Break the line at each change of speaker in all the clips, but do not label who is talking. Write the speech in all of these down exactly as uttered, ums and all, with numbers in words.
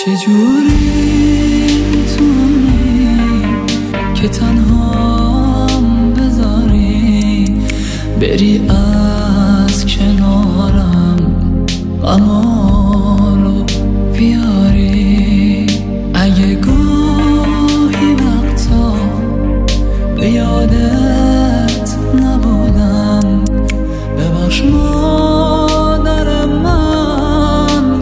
چجوری میتونی که تنهام بذاری بری از کنارم غما رو بیاری؟ اگه گاهی وقتا به یادت نبودم ببخش مادر من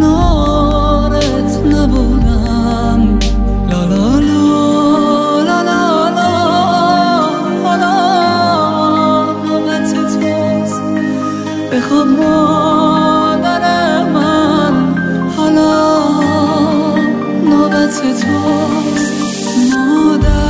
کنارت نبودم. لا لا لا لا لا لا لا نوبت توست بخواب مادر من، حالا نوبت توست مادر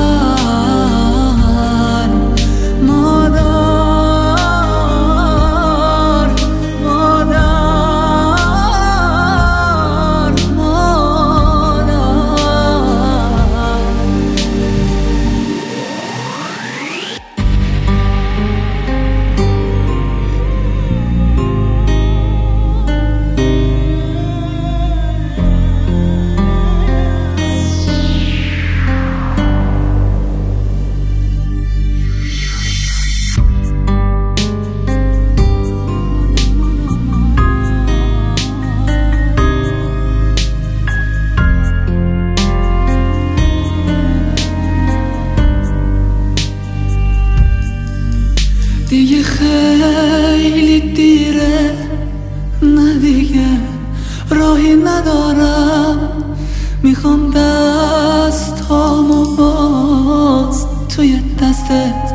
دیگه خیلی دیره، نه دیگه راهی ندارم، میخوام دستامو باز توی دستت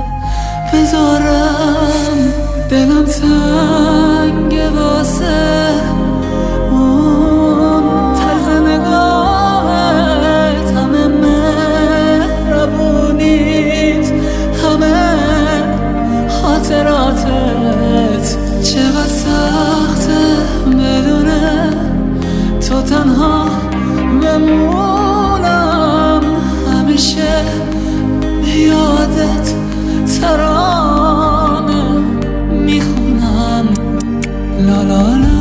بذارم. دلم تنگه واسه اون طرز نگاهت، همه مهربونیت، همه خاطراتت. چقدر سخته بدونه تو تنها بمونم، همیشه یادت ترانه میخونم. لا لا لا